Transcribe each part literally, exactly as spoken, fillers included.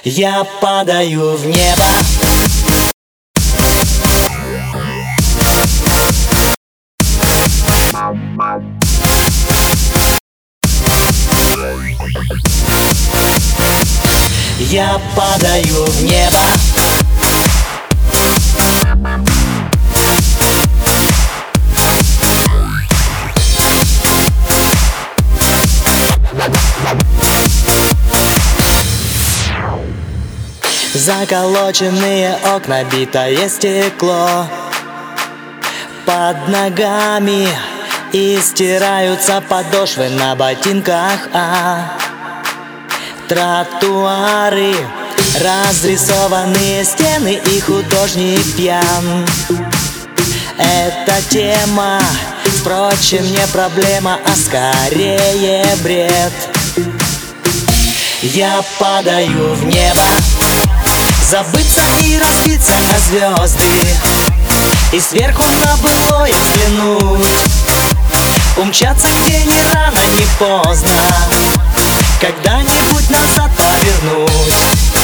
Я падаю в небо. Я падаю в небо. Заколоченные окна, битое стекло под ногами, и стираются подошвы на ботинках, а тротуары, разрисованные стены, и художник пьян. Эта тема, впрочем, не проблема, а скорее бред. Я падаю в небо, забыться и разбиться о звезды, и сверху на былое взглянуть, умчаться, где ни рано, ни поздно, когда-нибудь назад повернуть.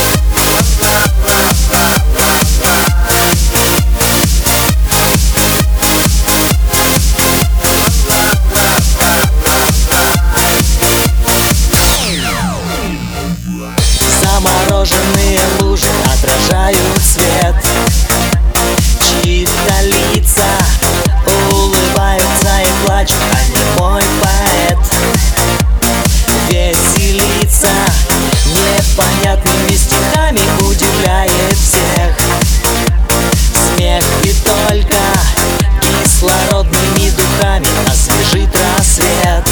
Замороженные лужи отражают свет, чьи-то лица улыбаются и плачут, а не мой поэт. Веселиться непонятными стихами удивляет всех. Смех и только кислородными духами освежит рассвет.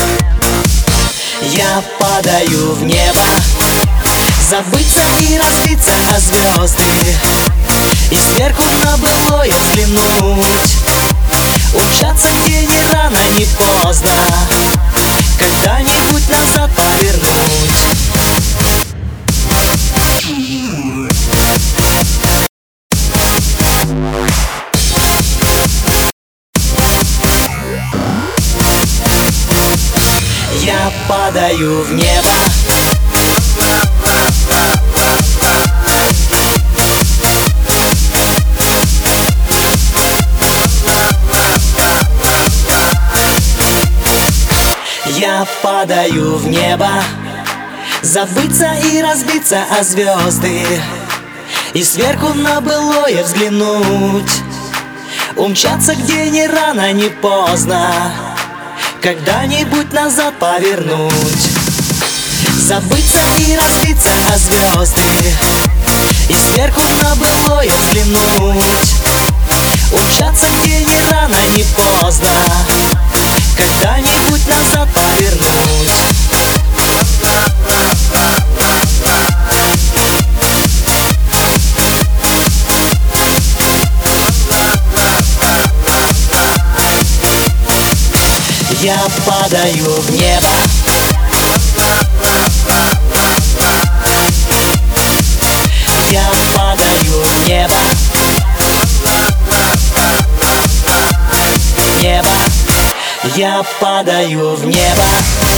Я падаю в небо, забыться и разбиться о звезды, и сверху на былое взглянуть, умчаться, где ни рано, ни поздно, когда-нибудь назад повернуть. Я падаю в небо. Я падаю в небо, забыться и разбиться о звезды, и сверху на былое взглянуть, умчаться, где ни рано, ни поздно, когда-нибудь назад повернуть. Забыться и разбиться о звезды, и сверху на былое взглянуть, умчаться, где ни рано, ни поздно, когда-нибудь назад повернуть. Я падаю в небо. Я падаю в небо. Небо. Я падаю в небо.